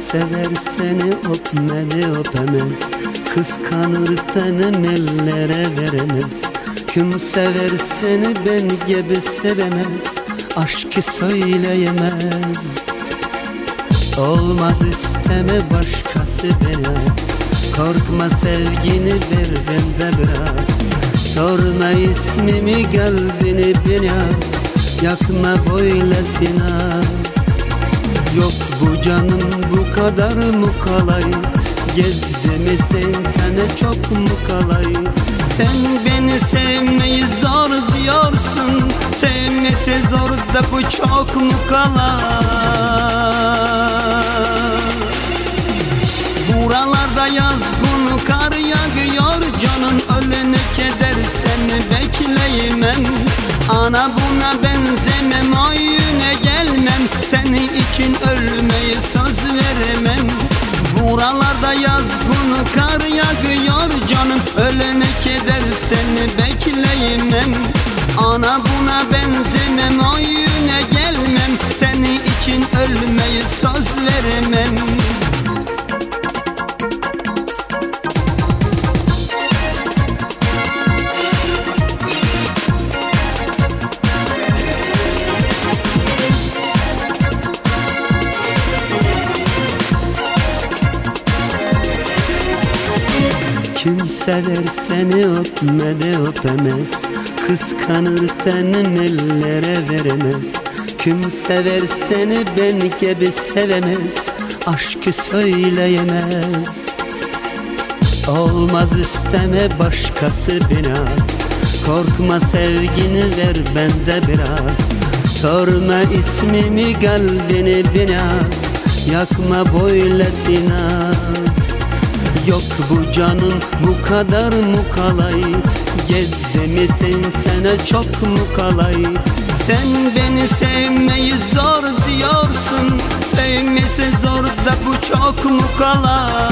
sever seni öpmeli öpemez, kıskanır tenim ellere veremez. Kim sever seni ben gibi sevemez, aşkı söyleyemez. Olmaz isteme başkası beyaz, korkma sevgini ver bende biraz. Sorma ismimi kalbini biraz, yakma böylesi naz. Yok bu canım bu kadar mı kolay, gezdi mi sen sana çok mu kolay? Sen beni sevmeyi zor diyorsun, sevmesi zor da bu çok mu kolay? Buralarda yazgın kar yağıyor, canın ölene keder seni bekleyemem. Ana buna benzemem, oyuna gelmem, senin için ölmeyi söz veremem. Buralarda yazgın kar yağıyor, canım ölene keder seni bekleyemem. Ana buna benzemem, oyuna gelmem, senin için ölmeyi söz veremem. Kim sever seni öpmeli öpemez, kıskanır tenim ellere veremez. Kim sever seni ben gibi sevemez, aşkı söyleyemez. Olmaz isteme başkası biraz, korkma sevgini ver bende biraz. Sorma ismimi kalbini biraz, yakma böylesi naz. Yok bu canım bu kadar mı kolay, gezdi mi sen sana çok mu kolay? Sen beni sevmeyi zor diyorsun, sevmesi zor da bu çok mu kolay?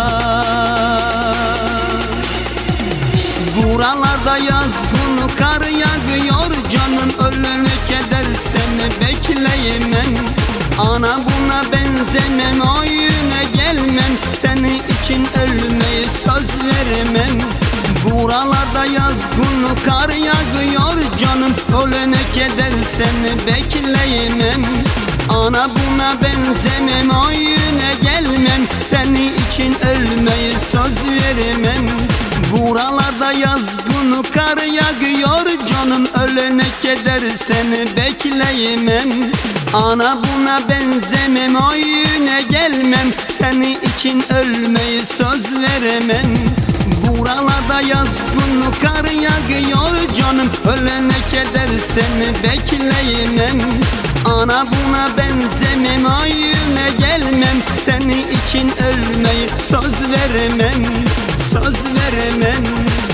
Buralarda yazgın kar yağıyor, canın ölene keder seni bekleyemem. Ana buna benzemem, oyuna gelmem, senin için ölmeyi söz veremem. Buralarda yazgın kar yağıyor, canım ölene keder seni bekleyemem. Ana buna benzemem, oyuna gelmem, senin için ölmeyi söz veremem. Buralarda yazgın kar yağıyor, canım ölene keder seni bekleyemem. Ana buna benzemem, oyuna gelmem, senin için ölmeyi söz veremem. Buralarda yazgın kar yağıyor, canım ölene keder seni bekleyemem. Ana buna benzemem, oyuna gelmem, senin için ölmeyi söz veremem, söz veremem.